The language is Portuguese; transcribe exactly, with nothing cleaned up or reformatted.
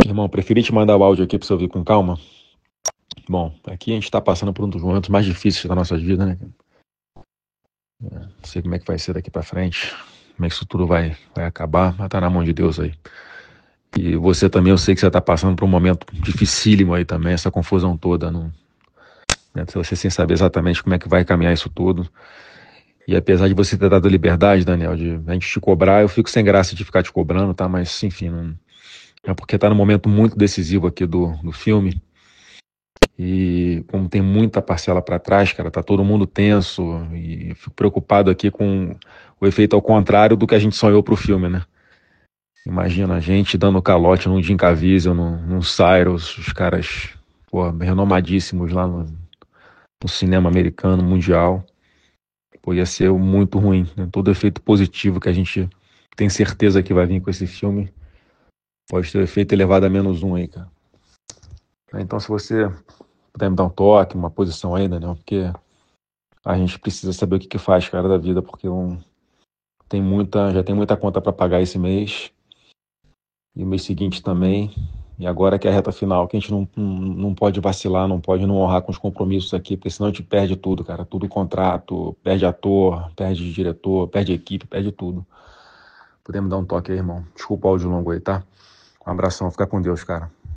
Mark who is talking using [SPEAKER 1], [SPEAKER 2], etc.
[SPEAKER 1] Irmão, preferi te mandar o áudio aqui pra você ouvir com calma. Bom, aqui a gente tá passando por um dos momentos mais difíceis da nossa vida, né? Não sei como é que vai ser daqui pra frente, como é que isso tudo vai, vai acabar, mas tá na mão de Deus aí. E você também, eu sei que você tá passando por um momento dificílimo aí também, essa confusão toda, não, né? Você sem saber exatamente como é que vai caminhar isso tudo. E apesar de você ter dado liberdade, Daniel, de a gente te cobrar, eu fico sem graça de ficar te cobrando, tá? Mas, enfim, não, é porque tá num momento muito decisivo aqui do, do filme. E como tem muita parcela para trás, cara, tá todo mundo tenso e fico preocupado aqui com o efeito ao contrário do que a gente sonhou pro filme, né? Imagina a gente dando calote num Jim Caviezel, num, num Cyrus, os caras, pô, renomadíssimos lá no, no cinema americano, mundial. Pô, ia ser muito ruim, né? Todo efeito positivo que a gente tem certeza que vai vir com esse filme pode ter o efeito elevado a menos um aí, cara. Então, se você puder me dar um toque, uma posição ainda, né? Porque a gente precisa saber o que que faz, cara, da vida, porque um, tem muita, já tem muita conta para pagar esse mês e o mês seguinte também. E agora que é a reta final, que a gente não, não, não pode vacilar, não pode não honrar com os compromissos aqui, porque senão a gente perde tudo, cara. Tudo contrato, perde ator, perde diretor, perde equipe, perde tudo. Podemos dar um toque aí, irmão. Desculpa o áudio longo aí, tá? Um abração, fica com Deus, cara.